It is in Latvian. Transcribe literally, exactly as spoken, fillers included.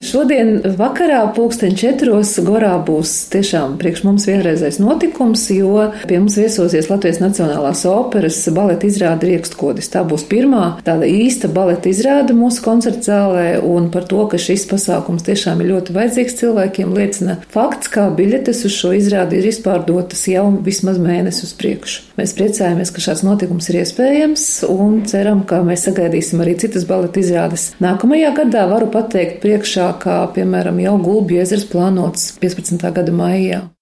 Šodien vakarā pulksteņ četros Gorā būs tiešām priekš mums vienreizais notikums, jo pie mums viesosies Latvijas Nacionālās operas baleta izrāde Riekstkodis. Tā būs pirmā tāda īsta baleta izrāde mūsu koncerta zālē, un par to, ka šis pasākums tiešām ir ļoti vajadzīgs cilvēkiem, liecina fakts, kā biļetes uz šo izrādi ir izpārdotas jau vismaz mēnesi uz priekšu. Mēs priecājamies, ka šāds notikums ir iespējams, un ceram, ka mēs sagaidīsim arī citas baleta izrādes. Nākamajā gadā varu pateikt priekšā, kā, piemēram, jau Gulbju ezers plānots piecpadsmitā gada maijā.